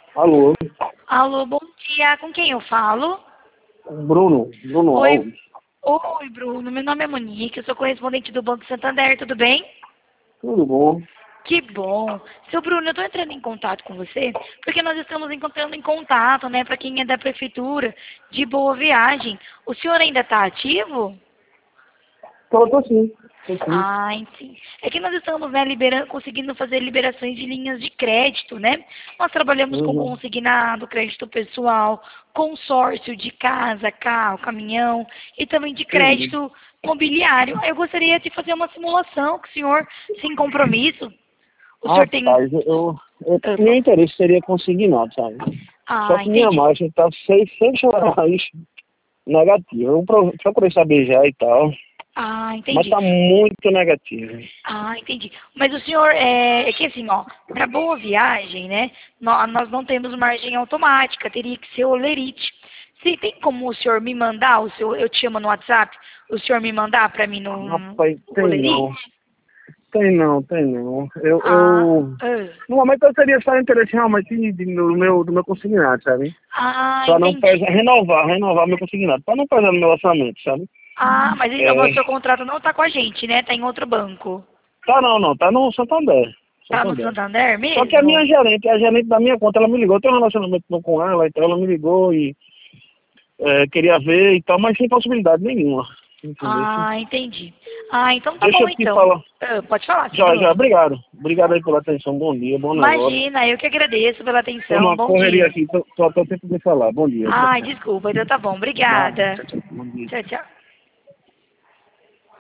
Alô, Alô, bom dia. Com quem eu falo? Bruno Oi, Alves. oi, Bruno. Meu nome é Monique, eu sou correspondente do Banco Santander, tudo bem? Tudo bom? Que bom. Seu Bruno, eu estou entrando em contato com você porque nós estamos encontrando em contato, né, para quem é da prefeitura, de Boa Viagem. O senhor ainda está ativo? Tô sim, tô sim. Ah, entendi. É que nós estamos, né, conseguindo fazer liberações de linhas de crédito, né? Nós trabalhamos com Uhum, consignado, crédito pessoal, consórcio de casa, carro, caminhão e também de entendi. crédito mobiliário. Eu gostaria de fazer uma simulação com o senhor, sem compromisso. O senhor tem... Rapaz, Ah, meu interesse seria consignado, sabe? Só ah, que minha entendi. margem tá 600 reais negativa. Eu procurei saber já e tal, Ah, mas entendi. tá muito negativo. Ah, entendi. Mas o senhor, é que assim, ó, para Boa Viagem, né, nós não temos margem automática, teria que ser olerite. Se tem como o senhor me mandar, eu te chamo no WhatsApp, o senhor me mandar para mim no Rapaz, tem olerite? não. Tem não. Ah, No momento eu teria só interesse realmente do meu consignado, sabe? ah, Pra não entendi. pesar, renovar meu consignado, pra não pesar no meu orçamento, sabe? Ah, mas É, o seu contrato não tá com a gente, né? Tá em outro banco. tá não, tá no Santander. Tá no Santander. Santander Só que a minha mesmo? gerente, a gerente da minha conta, ela me ligou, eu tenho um relacionamento bom com ela, então ela me ligou e queria ver e tal, mas sem possibilidade nenhuma. Entendeu? Ah, entendi. Ah, então tá Deixa bom eu te então. falar. Pode falar, seu Já, Bruno. obrigado. Obrigado aí pela atenção, bom dia, bom negócio. Imagina, eu que agradeço pela Tô atenção. numa Bom correria dia. aqui, tô tentando falar. Bom dia, tchau, Ai, tchau. desculpa, então tá bom. Nada, Obrigada. tchau, tchau. Bom dia. Tchau, tchau.